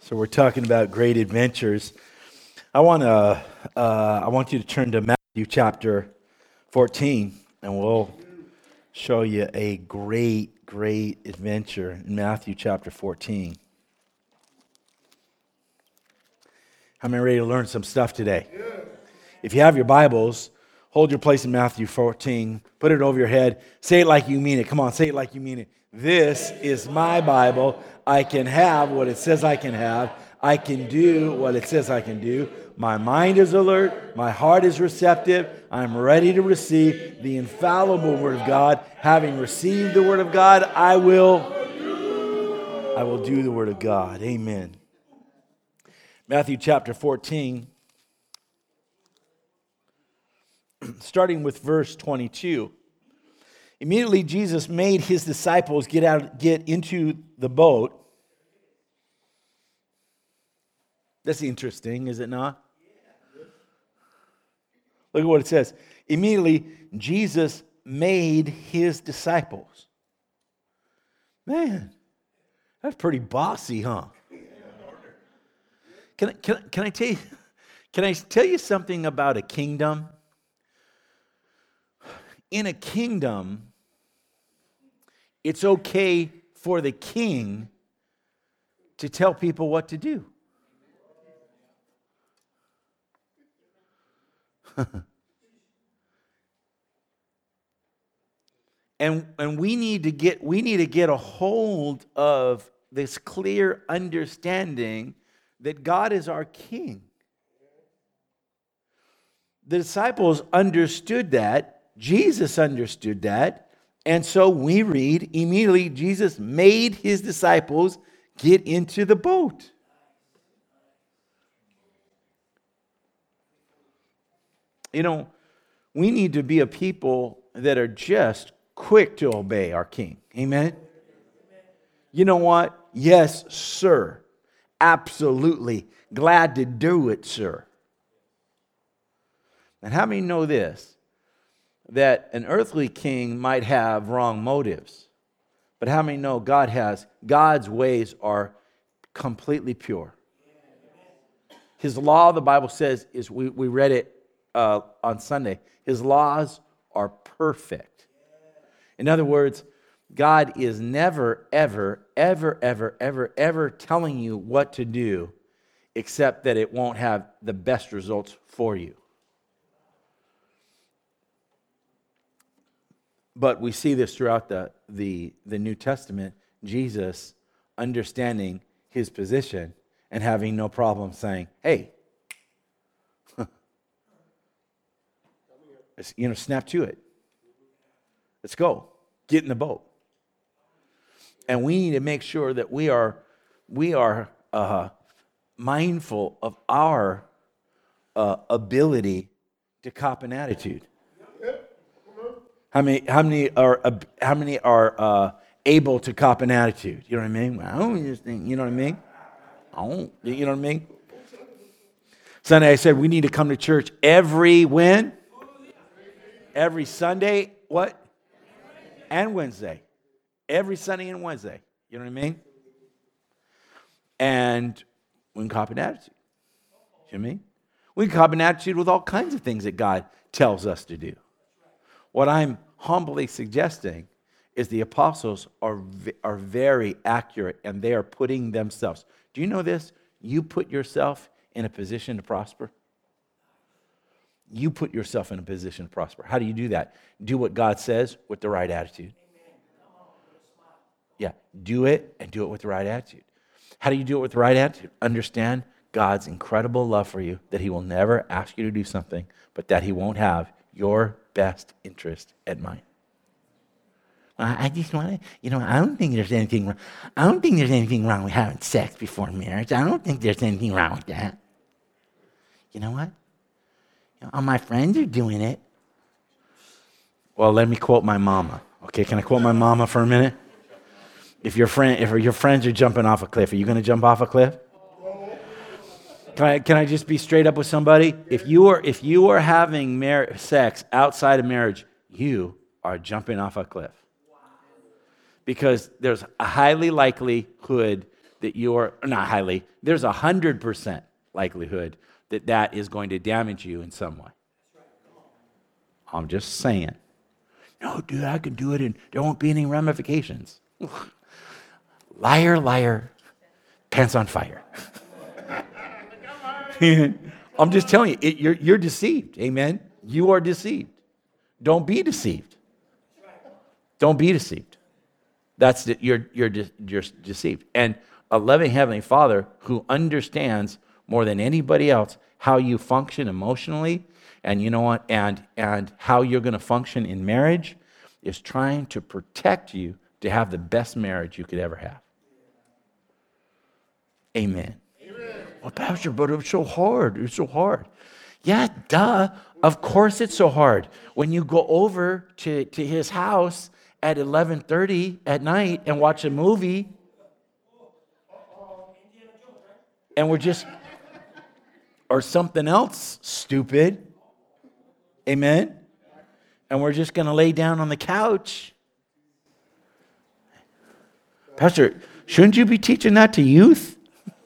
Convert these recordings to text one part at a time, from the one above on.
So we're talking about great adventures. I want you to turn to Matthew chapter 14, and we'll show you a great adventure in Matthew chapter 14. How many ready to learn some stuff today? If you have your Bibles, hold your place in Matthew 14. Put it over your head. Say it like you mean it. Come on, say it like you mean it. This is my Bible. I can have what it says I can have. I can do what it says I can do. My mind is alert. My heart is receptive. I'm ready to receive the infallible Word of God. Having received the Word of God, I will do the Word of God. Amen. Matthew chapter 14. Starting with verse 22. Immediately Jesus made his disciples get into the boat. That's interesting, is it not? Look at what it says. Immediately Jesus made his disciples. Man, that's pretty bossy, huh? Can I tell you something about a kingdom? In a kingdom, it's okay for the king to tell people what to do. And we need to get a hold of this clear understanding that God is our king. The disciples understood that. Jesus understood that. And so we read, immediately Jesus made his disciples get into the boat. You know, we need to be a people that are just quick to obey our King. Amen? You know what? Yes, sir. Absolutely. Glad to do it, sir. And how many know this? That an earthly king might have wrong motives. But how many know God's ways are completely pure? His law, the Bible says, is we read it on Sunday. His laws are perfect. In other words, God is never, ever telling you what to do except that it won't have the best results for you. But we see this throughout the New Testament, Jesus understanding his position and having no problem saying, hey, snap to it. Let's go. Get in the boat. And we need to make sure that we are mindful of our ability to cop an attitude. How many are able to cop an attitude? You know what I mean? I don't just think, you know what I mean? You know what I mean? Sunday I said we need to come to church every when? Every Sunday, what? And Wednesday. Every Sunday and Wednesday. You know what I mean? And we can cop an attitude. You know what I mean? We can cop an attitude with all kinds of things that God tells us to do. What I'm humbly suggesting is the apostles are very accurate, and they are putting themselves. Do you know this? You put yourself in a position to prosper. You put yourself in a position to prosper. How do you do that? Do what God says with the right attitude. Yeah, do it and do it with the right attitude. How do you do it with the right attitude? Understand God's incredible love for you, that he will never ask you to do something, but that he won't have your best interest at mind. I just want to, I don't think there's anything wrong. I don't think there's anything wrong with having sex before marriage. I don't think there's anything wrong with that. You know what? All my friends are doing it. Well, let me quote my mama. Okay, can I quote my mama for a minute? If your friends are jumping off a cliff, are you going to jump off a cliff? Can I just be straight up with somebody? If you are having sex outside of marriage, you are jumping off a cliff. Because there's a highly likelihood that you're, not highly, there's 100% likelihood that that is going to damage you in some way. I'm just saying. No, dude, I can do it and there won't be any ramifications. Liar, liar, pants on fire. I'm just telling you, you're deceived. Amen? You are deceived. Don't be deceived. Don't be deceived. You're deceived. And a loving Heavenly Father who understands more than anybody else how you function emotionally, and you know what, and how you're going to function in marriage, is trying to protect you to have the best marriage you could ever have. Amen. Well, Pastor, but it's so hard. It's so hard. Yeah, duh. Of course it's so hard. When you go over to his house at 11:30 at night and watch a movie, and we're just, or something else stupid, amen? And we're just going to lay down on the couch. Pastor, shouldn't you be teaching that to youth?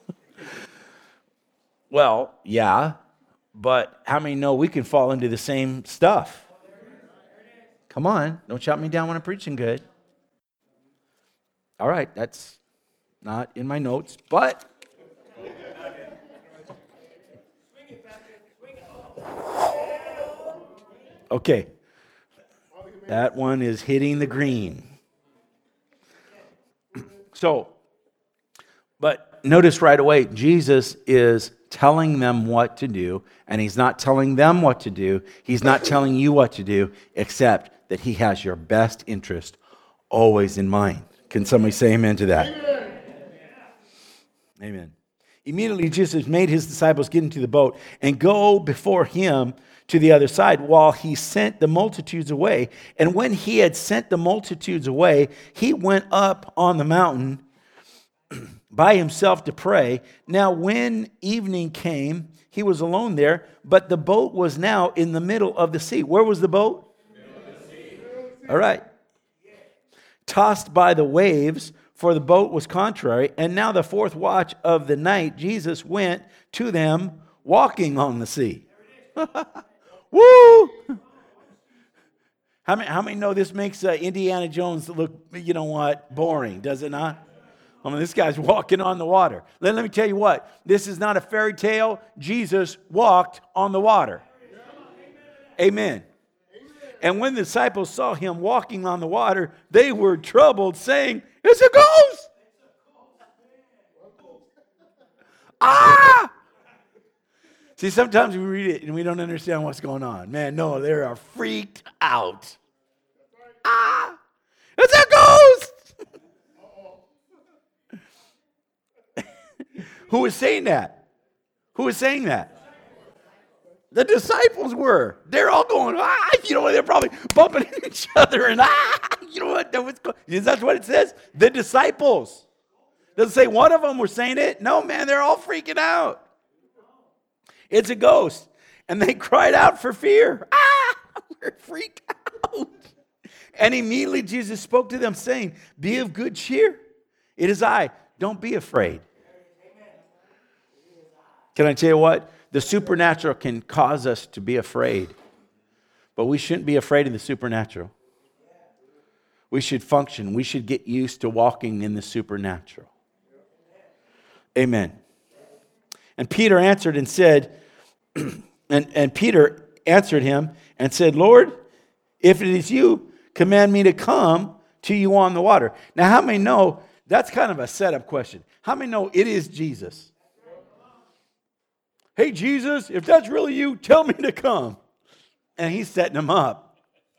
Well, yeah, but how many know we can fall into the same stuff? Come on, don't shout me down when I'm preaching good. All right, that's not in my notes, but okay. That one is hitting the green. So, but notice right away, Jesus is telling them what to do, and he's not telling them what to do. He's not telling you what to do, except that he has your best interest always in mind. Can somebody say amen to that? Amen. Amen. Immediately, Jesus made his disciples get into the boat and go before him to the other side while he sent the multitudes away. And when he had sent the multitudes away, he went up on the mountain by himself to pray. Now, when evening came, he was alone there, but the boat was now in the middle of the sea. Where was the boat? All right. Tossed by the waves, for the boat was contrary. And now the fourth watch of the night, Jesus went to them walking on the sea. Woo! How many know this makes Indiana Jones look, you know what, boring, does it not? I mean, this guy's walking on the water. Let me tell you what, this is not a fairy tale. Jesus walked on the water. Amen. And when the disciples saw him walking on the water, they were troubled, saying, "It's a ghost!" Ah! See, sometimes we read it and we don't understand what's going on. Man, no, they are freaked out. Ah! It's a ghost! Who was saying that? Who was saying that? The disciples were. They're all going, ah! You know what? They're probably bumping into each other and ah! You know what? That's what it says. The disciples. Doesn't say one of them were saying it. No, man, they're all freaking out. It's a ghost. And they cried out for fear. Ah! We're freaked out. And immediately Jesus spoke to them, saying, "Be of good cheer. It is I. Don't be afraid." Can I tell you what? The supernatural can cause us to be afraid. But we shouldn't be afraid of the supernatural. We should function. We should get used to walking in the supernatural. Amen. And Peter answered and said, and Peter answered him and said, "Lord, if it is you, command me to come to you on the water." Now, how many know that's kind of a setup question? How many know it is Jesus? Hey, Jesus, if that's really you, tell me to come. And he's setting him up.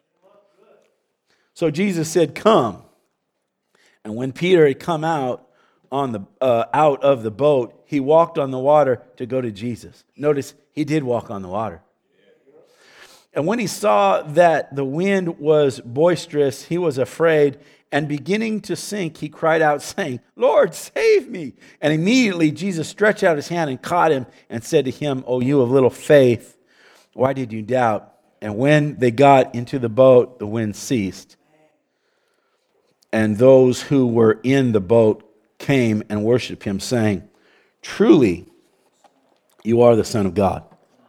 So Jesus said, "Come." And when Peter had come out out of the boat, he walked on the water to go to Jesus. Notice he did walk on the water. And when he saw that the wind was boisterous, he was afraid, and beginning to sink, he cried out, saying, "Lord, save me." And immediately Jesus stretched out his hand and caught him and said to him, "O you of little faith, why did you doubt?" And when they got into the boat, the wind ceased. And those who were in the boat came and worshiped him, saying, "Truly, you are the Son of God."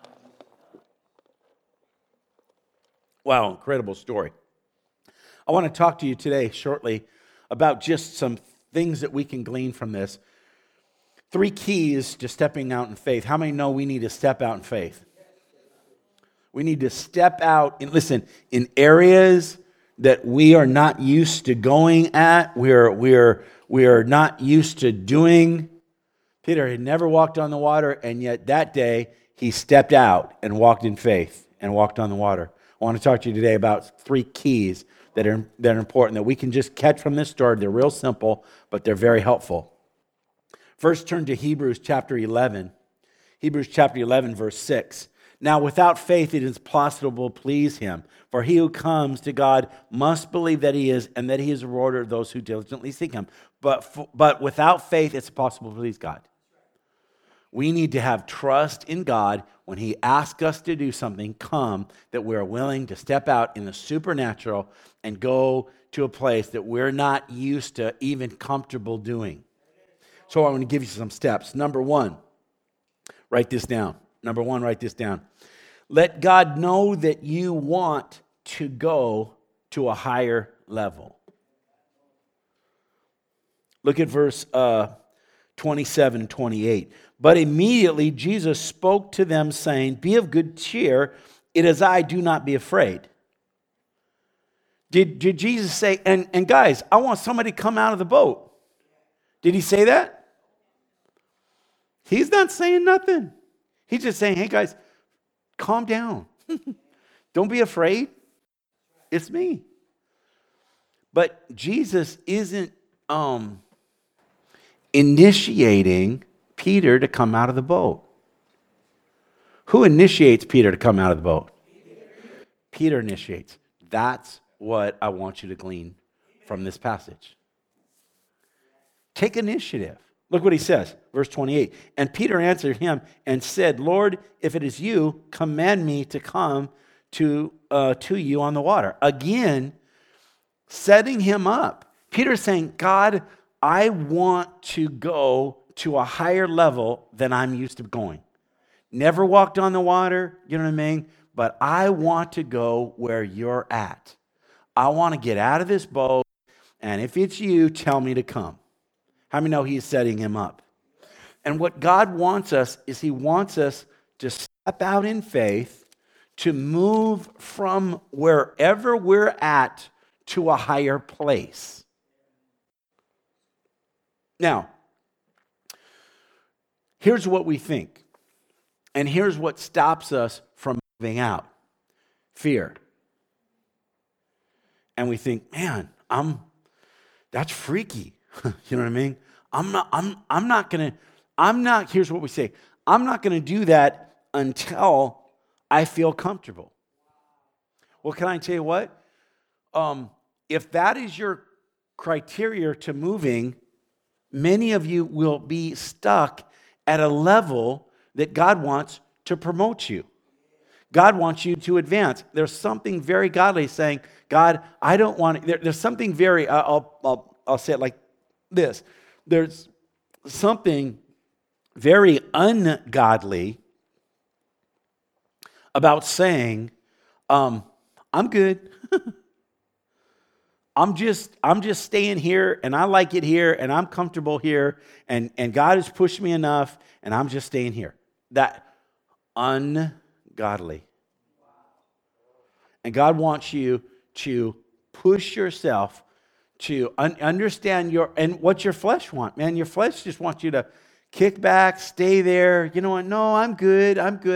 Wow, incredible story. I want to talk to you today shortly about just some things that we can glean from this. 3 keys to stepping out in faith. How many know we need to step out in faith? We need to step out and listen in areas that we are not used to going at. We are not used to doing. Peter had never walked on the water, and yet that day he stepped out and walked in faith and walked on the water. I want to talk to you today about 3 keys that are important that we can just catch from this story. They're real simple, but they're very helpful. First, turn to Hebrews chapter 11. Hebrews chapter 11, verse 6. Now, without faith, it is impossible to please him. For he who comes to God must believe that he is, and that he is a rewarder of those who diligently seek him. But without faith, it's impossible to please God. We need to have trust in God when he asks us to do something, that we're willing to step out in the supernatural and go to a place that we're not used to even comfortable doing. So I'm going to give you some steps. Number 1, write this down. Let God know that you want to go to a higher level. Look at verse 27 and 28. But immediately Jesus spoke to them, saying, "Be of good cheer, it is I, do not be afraid." Did Jesus say, and guys, I want somebody to come out of the boat? Did he say that? He's not saying nothing. He's just saying, hey guys, calm down. Don't be afraid. It's me. But Jesus isn't initiating Peter to come out of the boat. Who initiates Peter to come out of the boat? Peter initiates. That's what I want you to glean from this passage. Take initiative. Look what he says, verse 28. And Peter answered him and said, "Lord, if it is you, command me to come to you on the water." Again, setting him up. Peter's saying, God, I want to go to a higher level than I'm used to going. Never walked on the water, you know what I mean? But I want to go where you're at. I want to get out of this boat, and if it's you, tell me to come. How many know he's setting him up? And what God wants us is he wants us to step out in faith, to move from wherever we're at to a higher place. Now, here's what we think. And here's what stops us from moving out. Fear. And we think, man, that's freaky. You know what I mean? Here's what we say. I'm not going to do that until I feel comfortable. Well, can I tell you what? If that is your criteria to moving, many of you will be stuck at a level that God wants to promote you. God wants you to advance. There's something very godly saying, God, I don't want to. There's something very, I'll say it like this. There's something very ungodly about saying, I'm good. I'm just staying here, and I like it here, and I'm comfortable here, and God has pushed me enough, and I'm just staying here. That ungodly. And God wants you to push yourself to understand what your flesh wants. Man, your flesh just wants you to kick back, stay there. You know what? No, I'm good.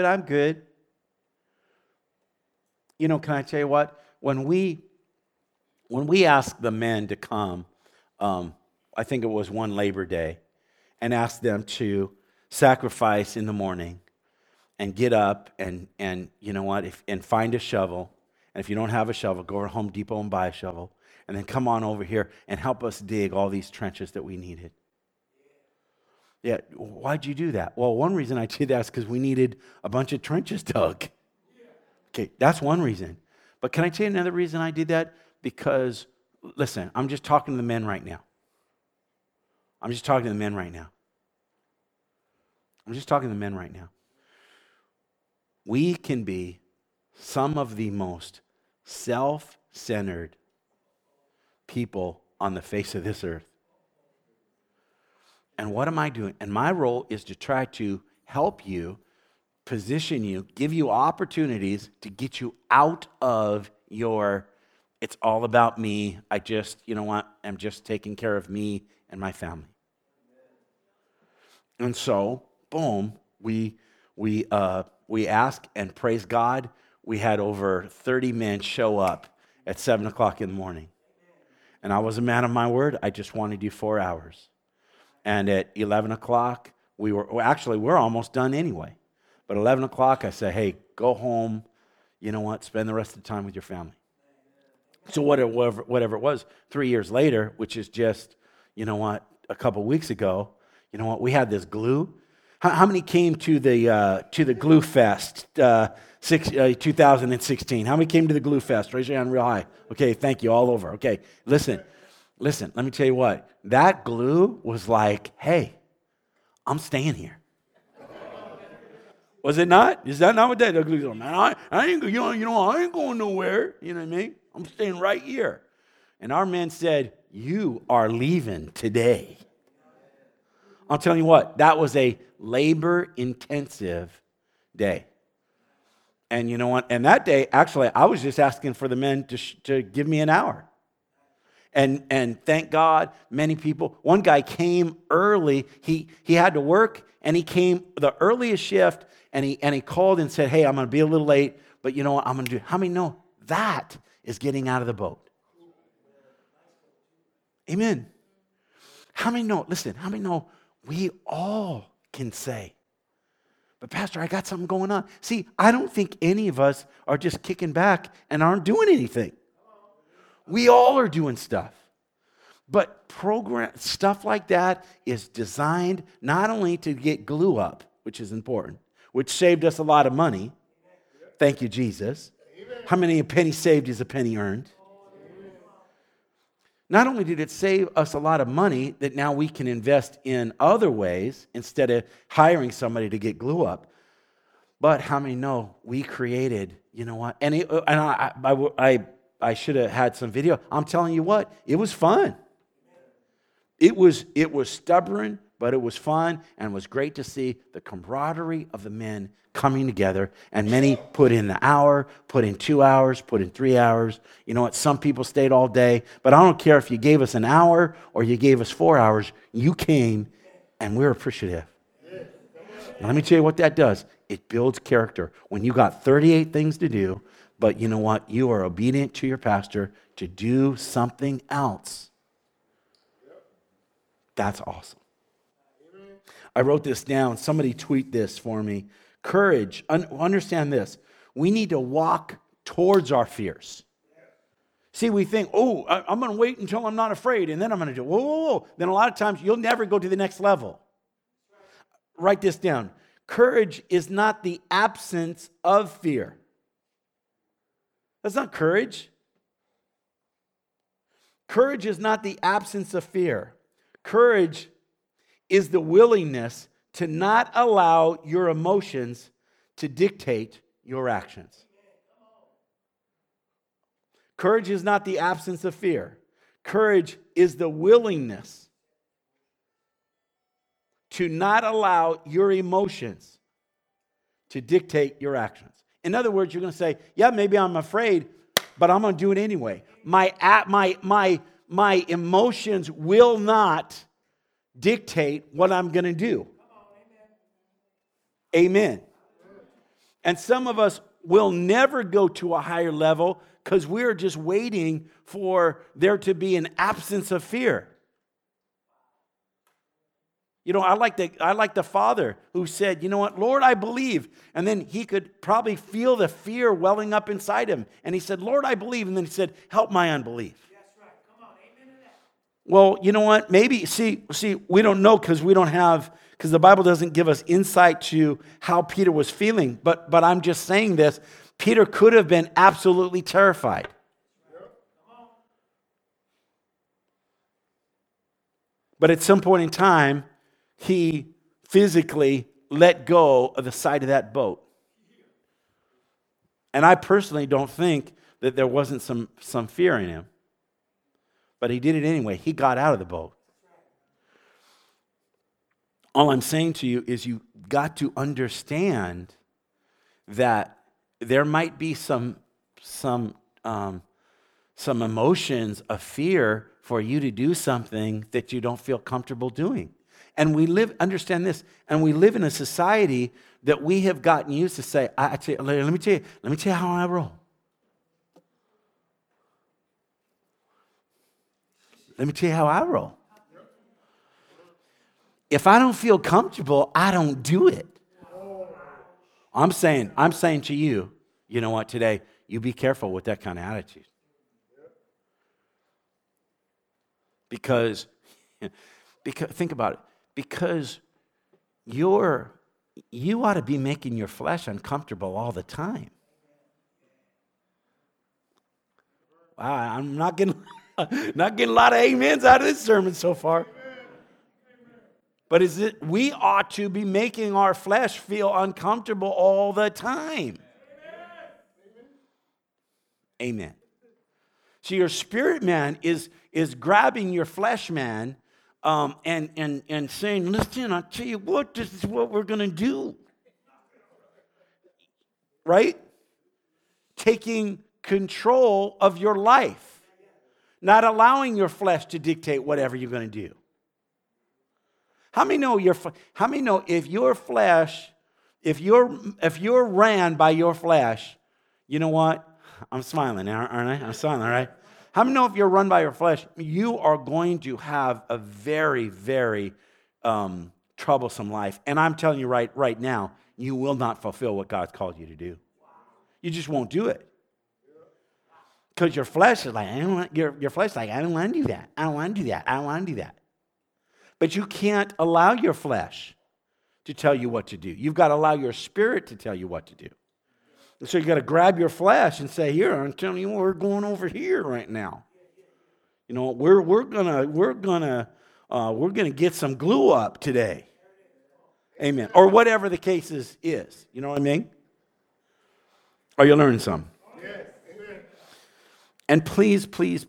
You know, can I tell you what? When we asked the men to come, I think it was one Labor Day, and asked them to sacrifice in the morning and get up and you know what, and find a shovel. And if you don't have a shovel, go over to Home Depot and buy a shovel. And then come on over here and help us dig all these trenches that we needed. Yeah, why'd you do that? Well, one reason I did that is because we needed a bunch of trenches dug. Okay, that's one reason. But can I tell you another reason I did that? Because, listen, I'm just talking to the men right now. I'm just talking to the men right now. We can be some of the most self-centered people on the face of this earth. And what am I doing? And my role is to try to help you, position you, give you opportunities to get you out of your, it's all about me. I'm just taking care of me and my family. And so, boom, we ask and praise God. We had over 30 men show up at 7 o'clock in the morning. And I was a man of my word. I just wanted to do 4 hours. And at 11 o'clock, we're almost done anyway. But 11 o'clock, I said, hey, go home. You know what? Spend the rest of the time with your family. So whatever it was, 3 years later, which is just, a couple weeks ago, we had this glue. How many came to the Glue Fest 2016? How many came to the Glue Fest? Raise your hand real high. Okay, thank you, all over. Okay, listen, let me tell you what. That glue was like, hey, I'm staying here. Was it not? Is that not what that glue is? Man, I ain't going nowhere. You know what I mean? I'm staying right here. And our men said, you are leaving today. I'm telling you what, that was a labor-intensive day. And you know what? And that day, actually, I was just asking for the men to give me an hour. And thank God, many people. One guy came early. He had to work, and he came the earliest shift, and he called and said, hey, I'm going to be a little late, but you know what I'm going to do? How many know that is getting out of the boat? Amen. How many know? Listen, how many know we all can say, but Pastor, I got something going on. See, I don't think any of us are just kicking back and aren't doing anything. We all are doing stuff. But stuff like that is designed not only to get glue up, which is important, which saved us a lot of money. Thank you, Jesus. How many a penny saved is a penny earned? Not only did it save us a lot of money that now we can invest in other ways instead of hiring somebody to get glue up, but how many know we created, you know what? And I should have had some video. I'm telling you what, it was fun. It was stubborn, but it was fun, and it was great to see the camaraderie of the men coming together. And many put in the hour, put in 2 hours, put in 3 hours. You know what? Some people stayed all day, but I don't care if you gave us an hour or you gave us 4 hours. You came, and we're appreciative. And let me tell you what that does. It builds character. When you got 38 things to do, but you know what? You are obedient to your pastor to do something else. That's awesome. I wrote this down. Somebody tweet this for me. Courage. Understand this. We need to walk towards our fears. See, we think, I'm going to wait until I'm not afraid, and then I'm going to do, whoa. Then a lot of times, you'll never go to the next level. Write this down. Courage is not the absence of fear. That's not courage. Courage is not the absence of fear. Courage is the willingness to not allow your emotions to dictate your actions. Courage is not the absence of fear. Courage is the willingness to not allow your emotions to dictate your actions. In other words, you're going to say, yeah, maybe I'm afraid, but I'm going to do it anyway. My emotions will not dictate what I'm going to do. Amen. And some of us will never go to a higher level because we're just waiting for there to be an absence of fear. You know, I like the father who said, you know what, Lord, I believe. And then he could probably feel the fear welling up inside him. And he said, Lord, I believe. And then he said, help my unbelief. That's right. Come on, amen to that. Well, you know what? Maybe, see, we don't know because the Bible doesn't give us insight to how Peter was feeling. But I'm just saying this. Peter could have been absolutely terrified. But at some point in time, he physically let go of the side of that boat. And I personally don't think that there wasn't some fear in him. But he did it anyway. He got out of the boat. All I'm saying to you is you got to understand that there might be some emotions of fear for you to do something that you don't feel comfortable doing. And understand this, and we live in a society that we have gotten used to say, let me tell you how I roll. Let me tell you how I roll. If I don't feel comfortable, I don't do it. I'm saying to you, you know what, today, you be careful with that kind of attitude. Because think about it. Because you ought to be making your flesh uncomfortable all the time. Wow, I'm not getting a lot of amens out of this sermon so far. But we ought to be making our flesh feel uncomfortable all the time. Amen. So your spirit man is grabbing your flesh man and saying, listen, I'll tell you what, this is what we're going to do. Right? Taking control of your life. Not allowing your flesh to dictate whatever you're going to do. How many know if you're ran by your flesh, you know what? I'm smiling, aren't I? I'm smiling, right? How many know if you're run by your flesh, you are going to have a very, very troublesome life. And I'm telling you right now, you will not fulfill what God's called you to do. You just won't do it. Because your flesh is like, I don't want to do that. I don't want to do that. I don't want to do that. But you can't allow your flesh to tell you what to do. You've got to allow your spirit to tell you what to do. And so you got to grab your flesh and say, "Here, I'm telling you, we're going over here right now. You know, we're gonna get some glue up today." Amen. Or whatever the case is. You know what I mean? Are you learning something? Yes. Amen. And please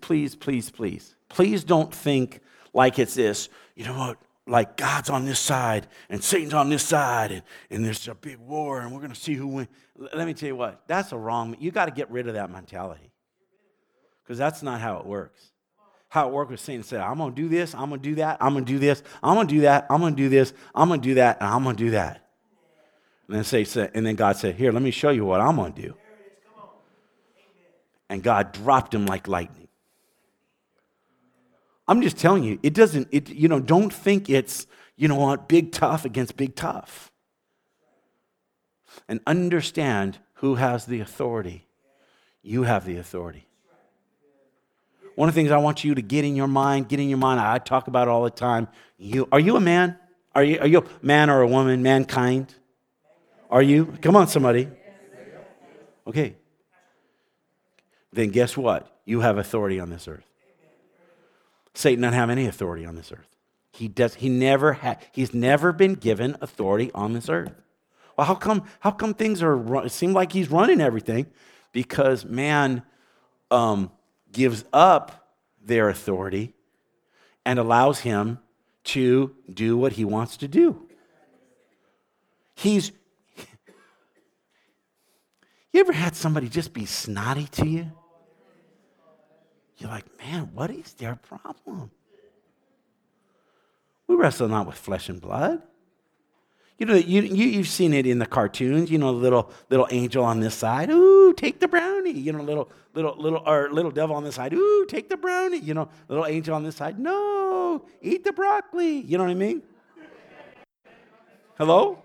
don't think like it's this. You know what? Like God's on this side and Satan's on this side and there's a big war and we're going to see who wins. Let me tell you what, that's you got to get rid of that mentality. Because that's not how it works. How it works with Satan said, I'm going to do this, I'm going to do that, I'm going to do this, I'm going to do that, I'm going to do this, I'm going to do that, and I'm going to do that. And then God said, here, let me show you what I'm going to do. And God dropped him like lightning. I'm just telling you, don't think it's, big tough against big tough. And understand who has the authority. You have the authority. One of the things I want you to get in your mind, I talk about it all the time. Are you a man? Are you a man or a woman, mankind? Are you? Come on, somebody. Okay. Then guess what? You have authority on this earth. Satan doesn't have any authority on this earth. He's never been given authority on this earth. Well, how come things it seem like he's running everything? Because man gives up their authority and allows him to do what he wants to do. You ever had somebody just be snotty to you? You're like, man, what is their problem? We wrestle not with flesh and blood. You've seen it in the cartoons. Little angel on this side. Ooh, take the brownie. Little devil on this side. Ooh, take the brownie. Little angel on this side. No, eat the broccoli. You know what I mean? Hello?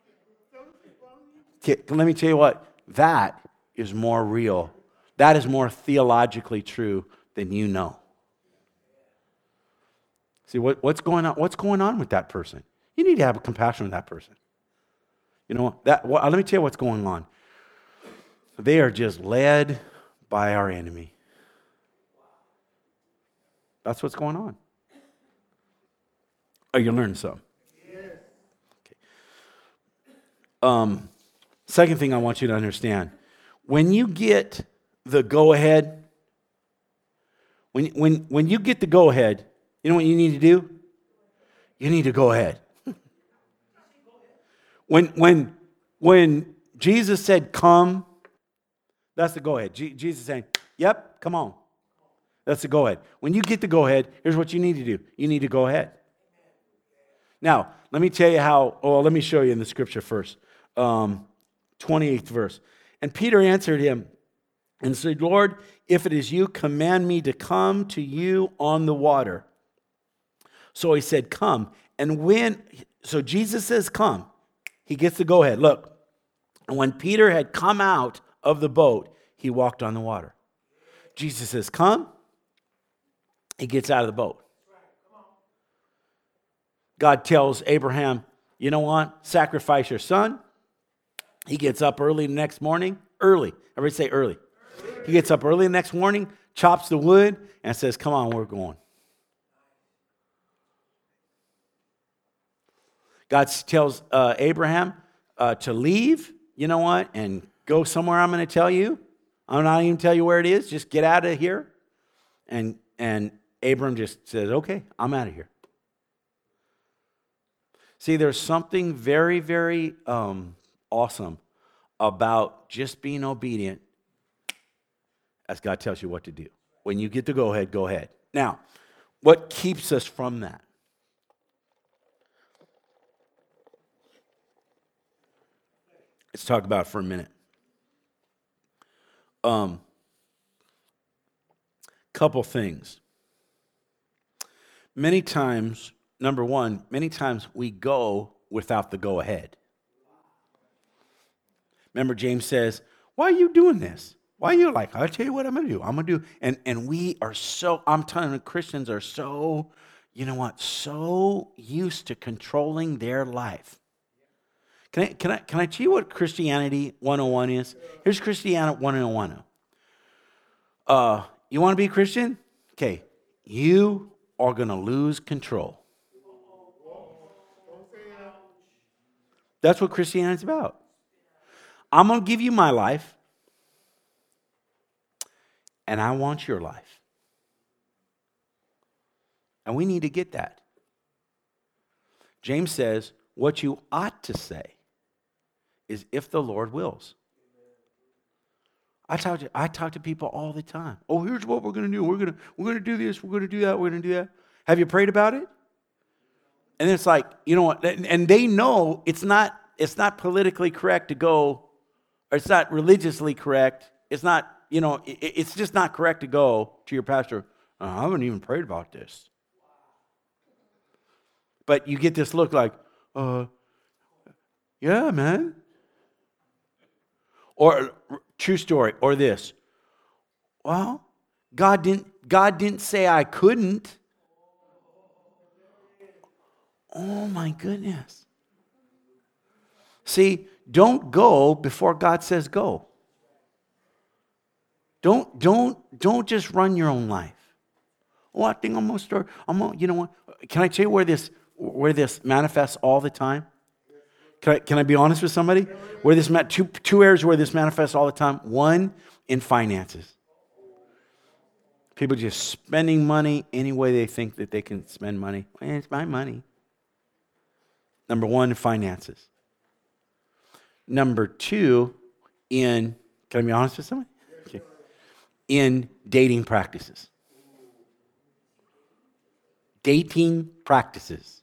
Let me tell you what. That is more real. That is more theologically true than you know. See, what's going on? What's going on with that person? You need to have compassion with that person. Let me tell you what's going on. They are just led by our enemy. That's what's going on. Are you learning something? Okay. Second thing I want you to understand. When you get the go-ahead, when you get the go-ahead, you know what you need to do? You need to go ahead. When Jesus said, come, that's the go-ahead. Jesus saying, yep, come on. That's the go-ahead. When you get the go-ahead, here's what you need to do. You need to go ahead. Now, let me tell you let me show you in the scripture first. 28th verse. And Peter answered him and said, Lord, if it is you, command me to come to you on the water. So he said, come. So Jesus says, come. He gets the go-ahead. Look, and when Peter had come out of the boat, he walked on the water. Jesus says, come. He gets out of the boat. God tells Abraham, you know what? Sacrifice your son. He gets up early the next morning. Early. Everybody say early. He gets up early the next morning, chops the wood, and says, come on, we're going. God tells Abraham to leave, you know what, and go somewhere I'm going to tell you. I'm not even tell you where it is. Just get out of here. And Abram just says, okay, I'm out of here. See, there's something very, very awesome about just being obedient as God tells you what to do. When you get to go ahead, go ahead. Now, what keeps us from that? Let's talk about it for a minute. Couple things. Many times, number one, many times we go without the go ahead. Remember, James says, why are you doing this? Why are you like, I'll tell you what I'm going to do. I'm going to do. And we are so, I'm telling you, Christians are so, you know what, so used to controlling their life. Can I tell you what Christianity 101 is? Here's Christianity 101. You want to be a Christian? Okay, you are going to lose control. That's what Christianity is about. I'm going to give you my life, and I want your life. And we need to get that. James says, what you ought to say is if the Lord wills. I talk to people all the time. Oh, here's what we're going to do. We're going to do this. We're going to do that. We're going to do that. Have you prayed about it? And it's like, you know what? And they know it's not politically correct to go, or it's not religiously correct. It's not, you know, it's just not correct to go to your pastor. I haven't even prayed about this. But you get this look like, yeah, man. Or true story, or this. Well, God didn't say I couldn't. Oh my goodness. See, don't go before God says go. Don't just run your own life. Oh, I think I'm gonna start. You know what? Can I tell you where this manifests all the time? Can I be honest with somebody? Where this two areas where this manifests all the time. One, in finances. People just spending money any way they think that they can spend money. Well, it's my money. Number one, finances. Number two, can I be honest with somebody? Okay. In dating practices. Dating practices.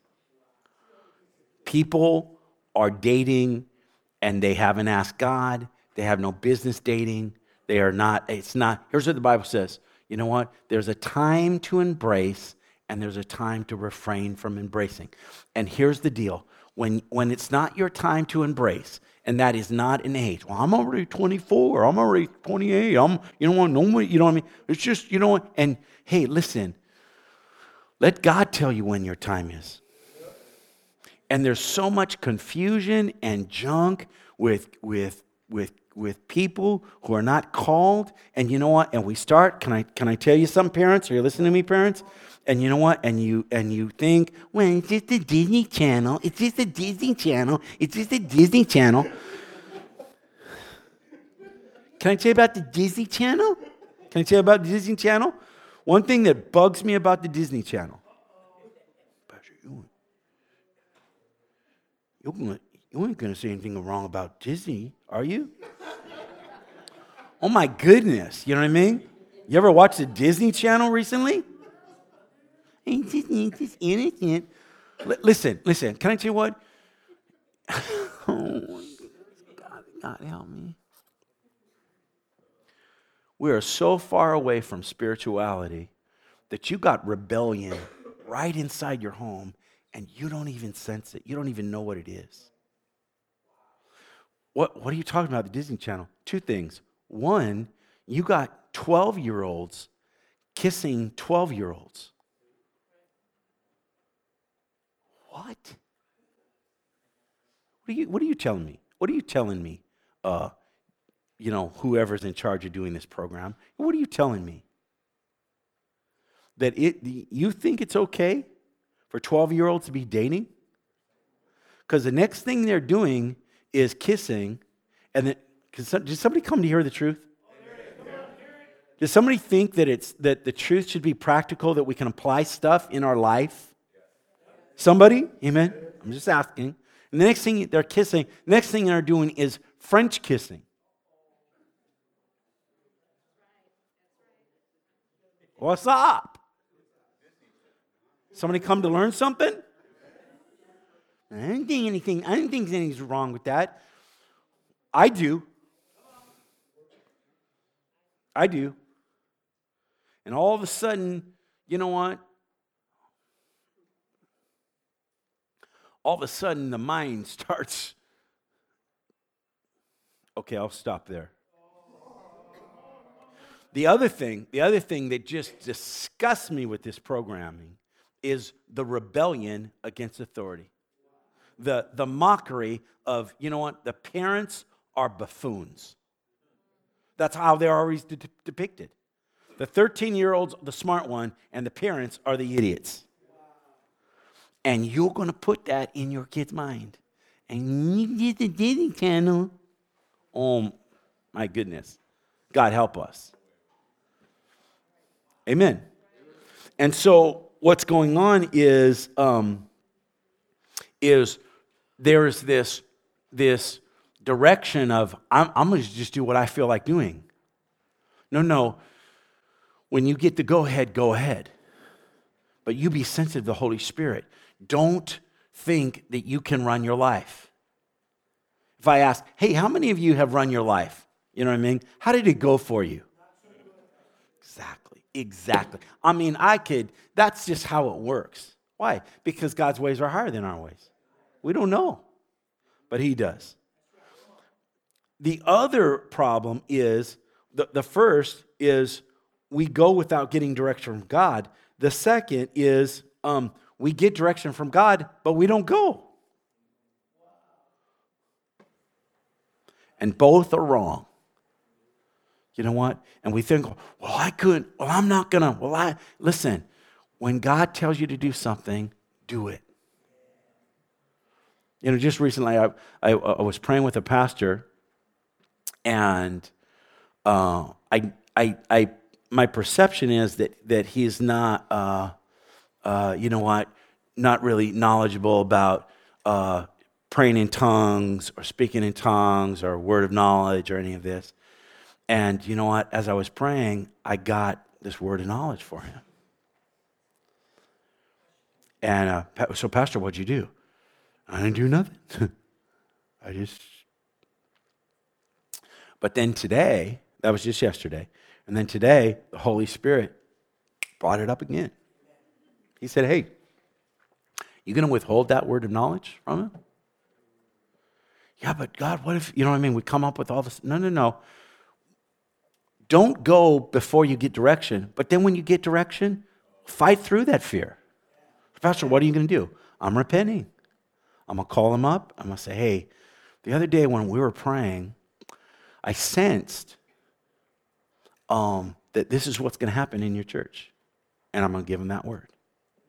People are dating and they haven't asked God. They have no business dating. Here's what the Bible says. You know what? There's a time to embrace and there's a time to refrain from embracing. And here's the deal. When it's not your time to embrace, and that is not an age. Well, I'm already 24. I'm already 28. You know what I mean? It's just, you know what? And hey, listen. Let God tell you when your time is. And there's so much confusion and junk with with people who are not called. And you know what? And we start, can I tell you something, parents? Are you listening to me, parents? And you know what? And you think, well, it's just the Disney Channel. It's just the Disney Channel. It's just the Disney Channel. Can I tell you about the Disney Channel? Can I tell you about the Disney Channel? One thing that bugs me about the Disney Channel. Pastor, you ain't going to say anything wrong about Disney, are you? Oh my goodness, you know what I mean? You ever watched the Disney Channel recently? Ain't just innocent. Listen, can I tell you what? Oh, God help me. We are so far away from spirituality that you got rebellion right inside your home and you don't even sense it. You don't even know what it is. What are you talking about, the Disney Channel? Two things. One, you got 12-year-olds kissing 12-year-olds. What? What are you telling me? What are you telling me? Whoever's in charge of doing this program. What are you telling me? That you think it's okay for 12-year-olds to be dating? Because the next thing they're doing is kissing, and then, did somebody come to hear the truth? Does somebody think that the truth should be practical, that we can apply stuff in our life? Somebody? Amen? I'm just asking. And the next thing they're kissing, the next thing they're doing is French kissing. What's up? Somebody come to learn something? I didn't think anything's wrong with that. I do. And all of a sudden, you know what? All of a sudden, the mind starts. Okay, I'll stop there. The other thing that just disgusts me with this programming is the rebellion against authority. The mockery of, you know what, the parents are buffoons. That's how they're always depicted. The 13-year-old's the smart one, and the parents are the idiots. And you're going to put that in your kid's mind. And you did the Disney Channel. Oh, my goodness. God help us. Amen. And so what's going on is there's this direction of I'm going to just do what I feel like doing. No. When you get the go ahead. But you be sensitive to the Holy Spirit. Don't think that you can run your life. If I ask, hey, how many of you have run your life? You know what I mean? How did it go for you? Exactly. I mean, that's just how it works. Why? Because God's ways are higher than our ways. We don't know, but He does. The other problem is, the first is we go without getting direction from God. The second is we get direction from God, but we don't go. And both are wrong. You know what? And we think, well, I couldn't. Well, I'm not going to. Listen, when God tells you to do something, do it. You know, just recently I was praying with a pastor, and my perception is that he's not, not really knowledgeable about praying in tongues or speaking in tongues or word of knowledge or any of this. And you know what? As I was praying, I got this word of knowledge for him. And so, Pastor, what'd you do? I didn't do nothing. But then today, that was just yesterday, and then today, the Holy Spirit brought it up again. He said, hey, you going to withhold that word of knowledge from him? Yeah, but God, what if, you know what I mean? We come up with all this. No. Don't go before you get direction. But then when you get direction, fight through that fear. Pastor, what are you going to do? I'm repenting. I'm going to call him up. I'm going to say, hey, the other day when we were praying, I sensed that this is what's going to happen in your church. And I'm going to give them that word.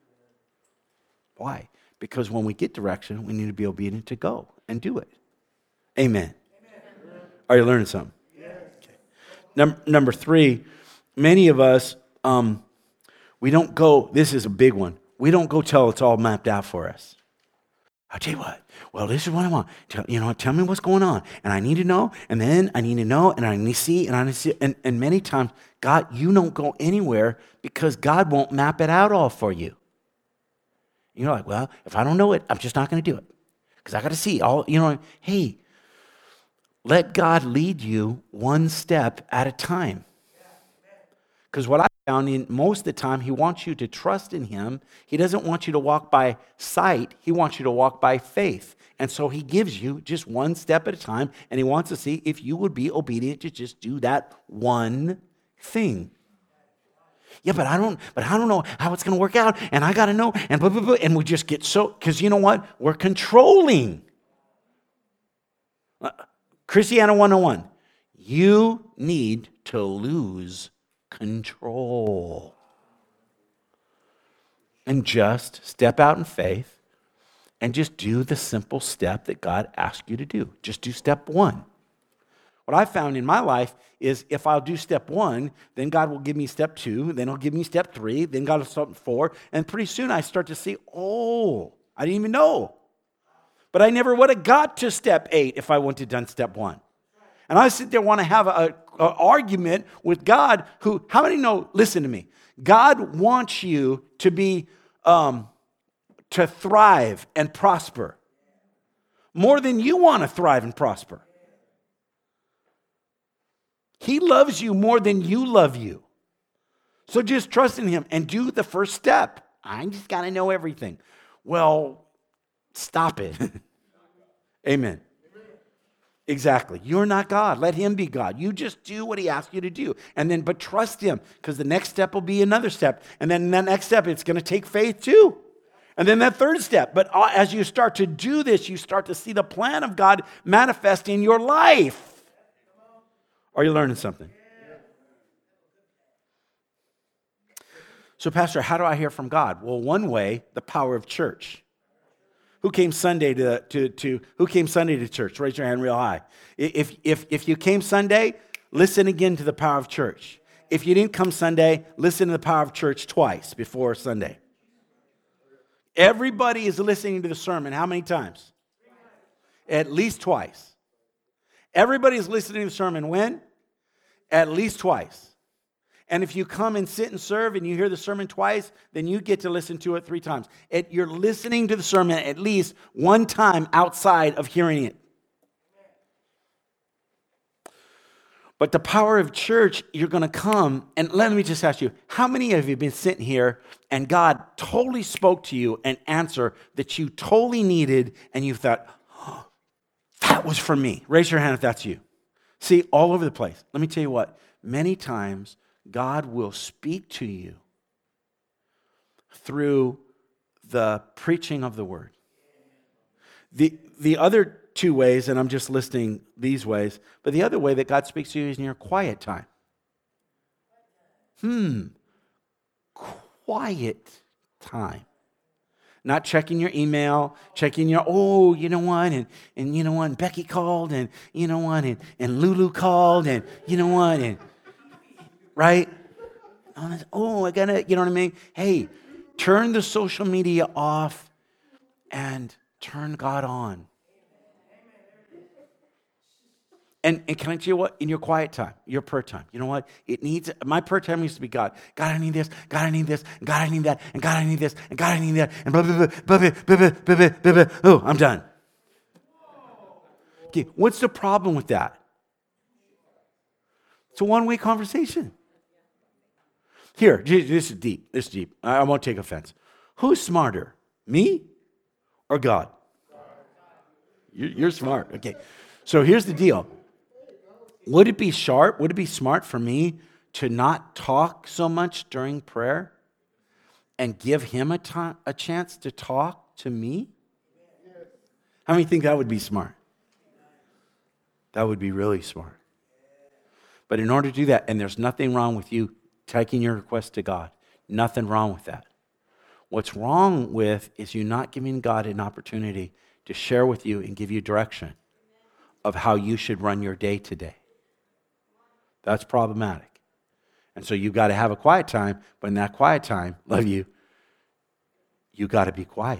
Why? Because when we get direction, we need to be obedient to go and do it. Amen. Are you learning something? Okay. Number 3, many of us, we don't go, this is a big one. We don't go till it's all mapped out for us. I'll tell you what. Well, this is what I want. Tell me what's going on. And I need to know. And then I need to know. And I need to see. And I need to see. And many times, God, you don't go anywhere because God won't map it out all for you. You're like, well, if I don't know it, I'm just not going to do it. Because I got to see all, hey, let God lead you one step at a time. Because what I found in most of the time, he wants you to trust in him. He doesn't want you to walk by sight. He wants you to walk by faith. And so he gives you just one step at a time, and he wants to see if you would be obedient to just do that one thing. Yeah, but I don't know how it's going to work out, and I got to know, and blah, blah, blah, and we just get so, because you know what? We're controlling. Christiana 101, you need to lose control. And just step out in faith and just do the simple step that God asked you to do. Just do step 1. What I found in my life is if I'll do step 1, then God will give me step 2, then he'll give me step 3, then God will step 4, and pretty soon I start to see, I didn't even know. But I never would have got to step 8 if I wouldn't have done step 1. And I sit there want to have an argument with God who, how many know, listen to me, God wants you to be, to thrive and prosper more than you want to thrive and prosper. He loves you more than you love you. So just trust in him and do the first step. I just got to know everything. Well, stop it. Amen. Exactly. You're not God. Let him be God. You just do what he asks you to do. And then, but trust him, because the next step will be another step. And then that next step, it's going to take faith too. And then that third step. But as you start to do this, you start to see the plan of God manifest in your life. Are you learning something? So, Pastor, how do I hear from God? Well, one way, the power of church. Who came Sunday to church? Raise your hand real high. If you came Sunday, listen again to the power of church. If you didn't come Sunday, listen to the power of church twice before Sunday. Everybody is listening to the sermon. How many times? At least twice. Everybody is listening to the sermon when? At least twice. And if you come and sit and serve and you hear the sermon twice, then you get to listen to it 3 times. You're listening to the sermon at least one time outside of hearing it. But the power of church, you're going to come, and let me just ask you, how many of you have been sitting here and God totally spoke to you an answer that you totally needed and you thought, that was for me? Raise your hand if that's you. See, all over the place. Let me tell you what, many times God will speak to you through the preaching of the word. The other 2 ways, and I'm just listing these ways, but the other way that God speaks to you is in your quiet time. Quiet time. Not checking your email, checking your, you know what, and you know what, and Becky called, and you know what, and Lulu called, and you know what, and right? I gotta, you know what I mean? Hey, turn the social media off and turn God on. And can I tell you what? In your quiet time, your prayer time, you know what? My prayer time used to be God, I need this, God, I need this, and God, I need that, and God, I need this, and God, I need that, and blah, blah, blah, blah, blah, blah, blah, blah, blah, blah. Oh, I'm done. Okay, what's the problem with that? It's a one-way conversation. Here, this is deep. I won't take offense. Who's smarter, me or God? You're smart. Okay, so here's the deal. Would it be smart for me to not talk so much during prayer and give him a chance to talk to me? How many think that would be smart? That would be really smart. But in order to do that, and there's nothing wrong with you taking your request to God, nothing wrong with that. What's wrong with is you not giving God an opportunity to share with you and give you direction of how you should run your day today. That's problematic. And so you've got to have a quiet time, but in that quiet time, love you, you got to be quiet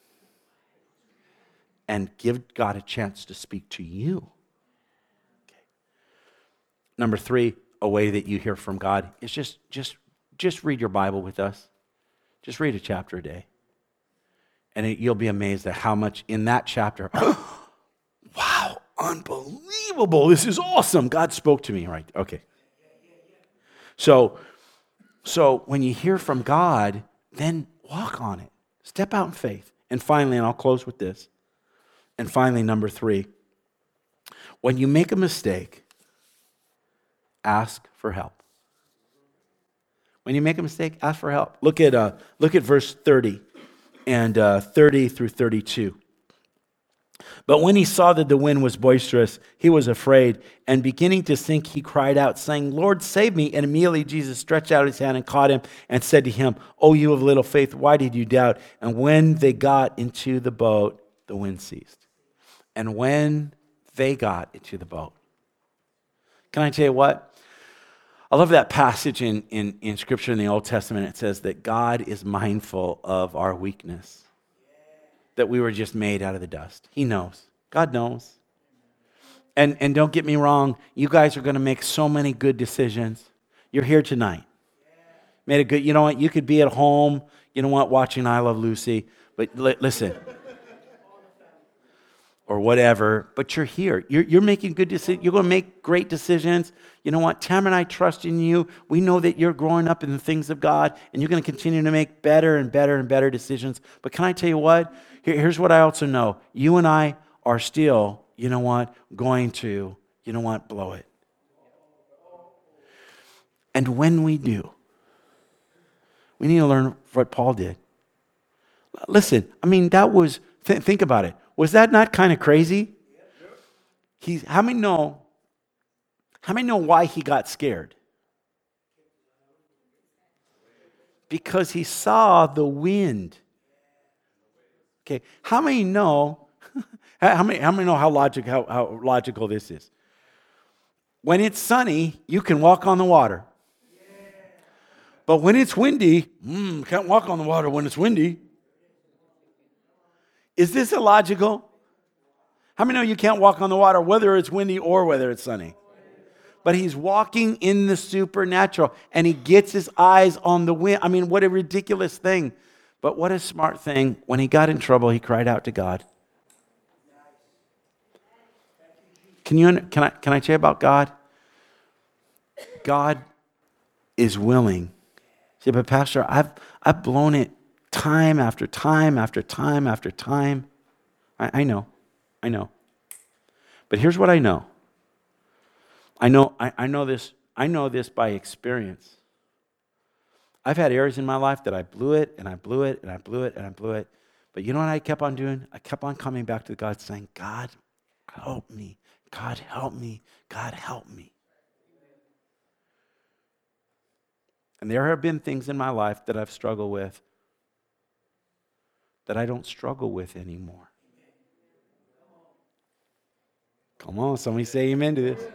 and give God a chance to speak to you. Okay. Number 3, a way that you hear from God is just read your Bible with us. Just read a chapter a day. And you'll be amazed at how much in that chapter, wow, unbelievable. This is awesome. God spoke to me, right? Okay. So when you hear from God, then walk on it. Step out in faith. And finally, and I'll close with this. And finally, number 3, when you make a mistake, ask for help. When you make a mistake, ask for help. Look at verse 30 and 30 through 32. But when he saw that the wind was boisterous, he was afraid, and beginning to sink, he cried out, saying, Lord, save me. And immediately Jesus stretched out his hand and caught him and said to him, O you of little faith, why did you doubt? And when they got into the boat, the wind ceased. And when they got into the boat. Can I tell you what? I love that passage in Scripture in the Old Testament. It says that God is mindful of our weakness. That we were just made out of the dust. He knows. God knows. And don't get me wrong, you guys are going to make so many good decisions. You're here tonight. Made a good, you know what, you could be at home, you know what, watching I Love Lucy, but listen. Or whatever, but you're here. You're making good decisions. You're going to make great decisions. You know what? Tam and I trust in you. We know that you're growing up in the things of God, and you're going to continue to make better and better and better decisions. But can I tell you what? Here's what I also know. You and I are still, you know what, going to, you know what, blow it. And when we do, we need to learn what Paul did. Listen, I mean, that was, think about it. Was that not kind of crazy? How many know why he got scared? Because he saw the wind. Okay, how many know? How many know how logical this is? When it's sunny, you can walk on the water. But when it's windy, can't walk on the water when it's windy. Is this illogical? How many know you can't walk on the water whether it's windy or whether it's sunny? But he's walking in the supernatural and he gets his eyes on the wind. I mean, what a ridiculous thing. But what a smart thing. When he got in trouble, he cried out to God. Can I tell you about God? God is willing. See, but Pastor, I've blown it time after time after time after time. I know. But here's what I know. I know this by experience. I've had areas in my life that I blew it and I blew it and I blew it and I blew it. But you know what I kept on doing? I kept on coming back to God saying, God, help me. God, help me. God, help me. And there have been things in my life that I've struggled with that I don't struggle with anymore. Come on, somebody say amen to this.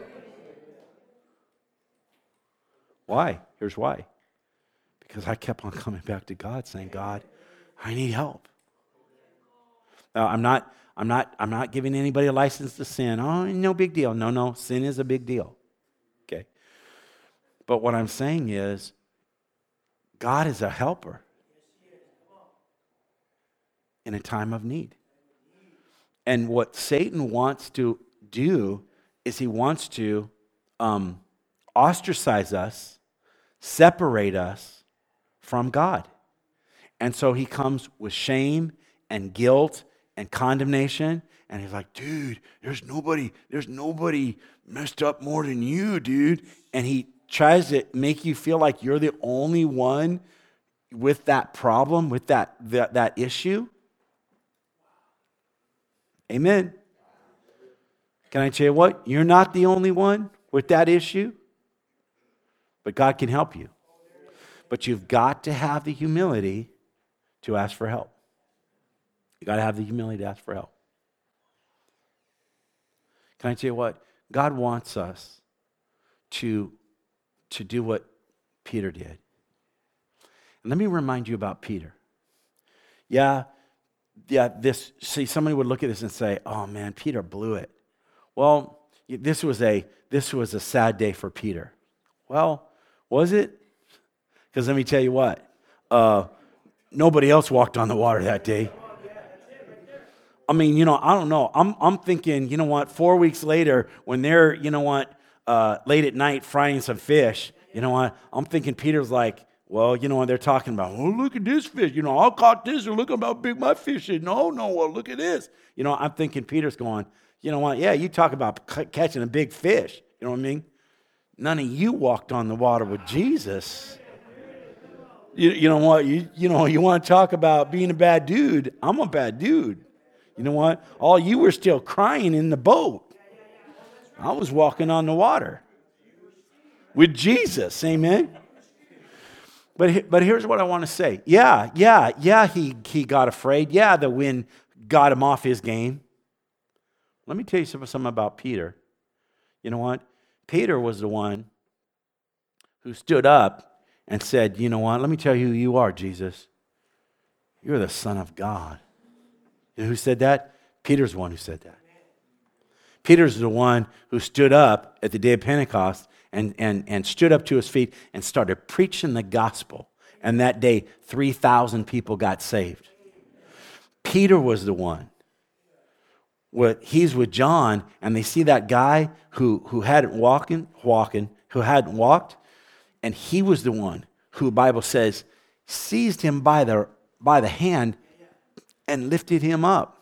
Why? Here's why. Because I kept on coming back to God saying, God, I need help. Now, I'm not giving anybody a license to sin. Oh, no big deal. No, sin is a big deal. Okay. But what I'm saying is, God is a helper in a time of need. And what Satan wants to do is he wants to ostracize us, separate us from God. And so he comes with shame and guilt and condemnation. And he's like, dude, there's nobody messed up more than you, dude. And he tries to make you feel like you're the only one with that problem, with that issue. Amen. Can I tell you what? You're not the only one with that issue. But God can help you. But you've got to have the humility to ask for help. You got to have the humility to ask for help. Can I tell you what? God wants us to do what Peter did. And let me remind you about Peter. Somebody would look at this and say, oh man, Peter blew it. Well, this was a sad day for Peter. Well, was it? Because let me tell you what, nobody else walked on the water that day. I mean, I don't know. I'm thinking, 4 weeks later, when they're, late at night frying some fish, I'm thinking Peter's like, well, they're talking about, oh, look at this fish. I caught this, or look at how big my fish is. No, well, look at this. I'm thinking Peter's going, yeah, you talk about catching a big fish. You know what I mean? None of you walked on the water with Jesus. You know what? You want to talk about being a bad dude? I'm a bad dude. You know what? All you were still crying in the boat. I was walking on the water with Jesus. Amen. But here's what I want to say. Yeah, he got afraid. Yeah, the wind got him off his game. Let me tell you something about Peter. You know what? Peter was the one who stood up and said, you know what? Let me tell you who you are, Jesus. You're the Son of God. You know who said that? Peter's the one who said that. Peter's the one who stood up at the day of Pentecost and stood up to his feet and started preaching the gospel. And that day, 3,000 people got saved. Peter was the one. He's with John, and they see that guy who hadn't walked, and he was the one who the Bible says seized him by the hand and lifted him up.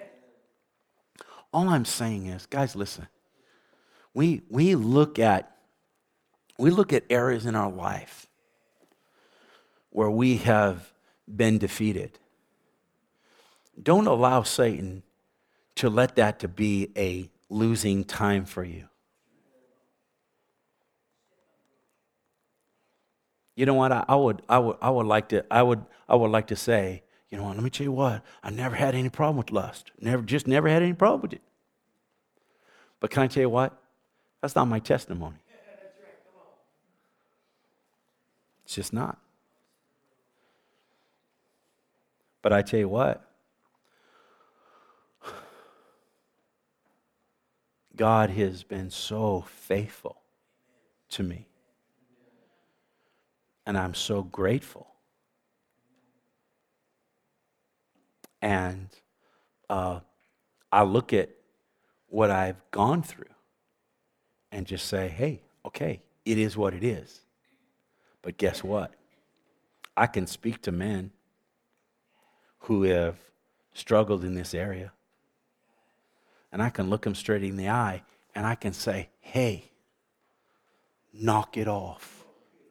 All I'm saying is, guys, listen. We look at areas in our life where we have been defeated. Don't allow Satan to let that to be a losing time for you. You know what? I would like to say, you know what? Let me tell you what. I never had any problem with lust. Never had any problem with it. But can I tell you what? That's not my testimony. It's just not. But I tell you what. God has been so faithful to me. And I'm so grateful. And I look at what I've gone through and just say, hey, okay, it is what it is. But guess what? I can speak to men who have struggled in this area. And I can look them straight in the eye and I can say, hey, knock it off.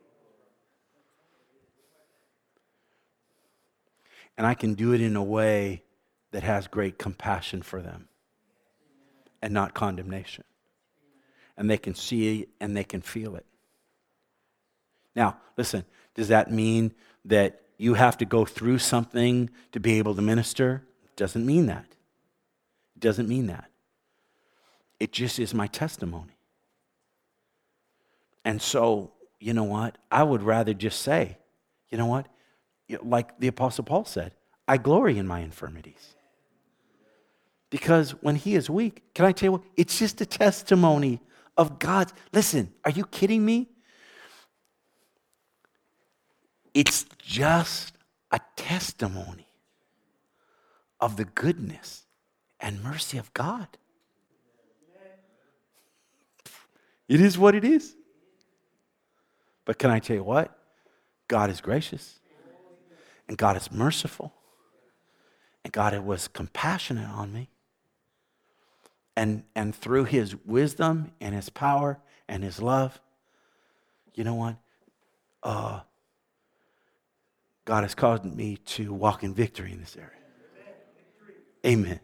And I can do it in a way that has great compassion for them and not condemnation. And they can see it and they can feel it. Now, listen, does that mean that you have to go through something to be able to minister? It doesn't mean that. It doesn't mean that. It just is my testimony. And so, you know what? I would rather just say, you know what? Like the Apostle Paul said, I glory in my infirmities. Because when he is weak, can I tell you what? It's just a testimony of God's. Listen, are you kidding me? It's just a testimony of the goodness and mercy of God. It is what it is. But can I tell you what? God is gracious. And God is merciful. And God was compassionate on me. And through his wisdom and his power and his love, you know what? God has caused me to walk in victory in this area. Amen.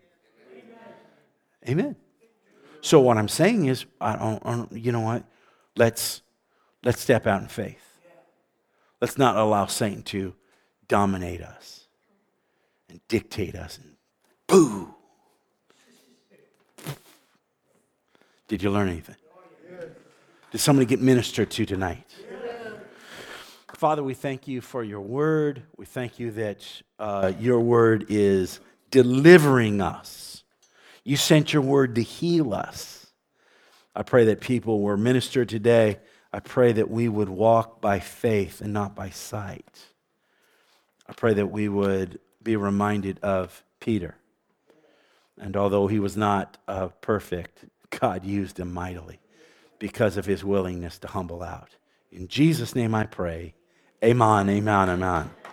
Amen. So what I'm saying is, you know what? Let's Let's step out in faith. Let's not allow Satan to dominate us and dictate us. And boo! Did you learn anything? Did somebody get ministered to tonight? Father, we thank you for your word. We thank you that your word is delivering us. You sent your word to heal us. I pray that people were ministered today. I pray that we would walk by faith and not by sight. I pray that we would be reminded of Peter. And although he was not perfect, God used him mightily because of his willingness to humble out. In Jesus' name I pray. Amen, amen, amen.